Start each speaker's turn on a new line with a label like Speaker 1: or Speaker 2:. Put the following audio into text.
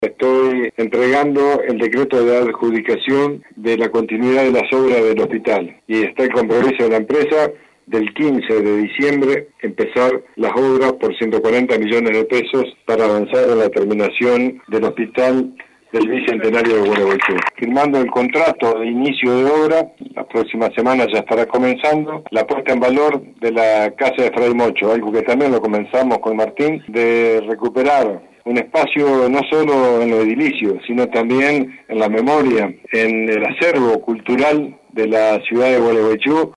Speaker 1: Estoy entregando el decreto de adjudicación de la continuidad de las obras del hospital y está el compromiso de la empresa del 15 de diciembre empezar las obras por 140 millones de pesos para avanzar en la terminación del hospital del Bicentenario de Gualeguaychú. Firmando el contrato de inicio de obra, la próxima semana ya estará comenzando la puesta en valor de la Casa de Fray Mocho, algo que también lo comenzamos con Martín, de recuperar un espacio no solo en lo edilicio, sino también en la memoria, en el acervo cultural de la ciudad de Gualeguaychú.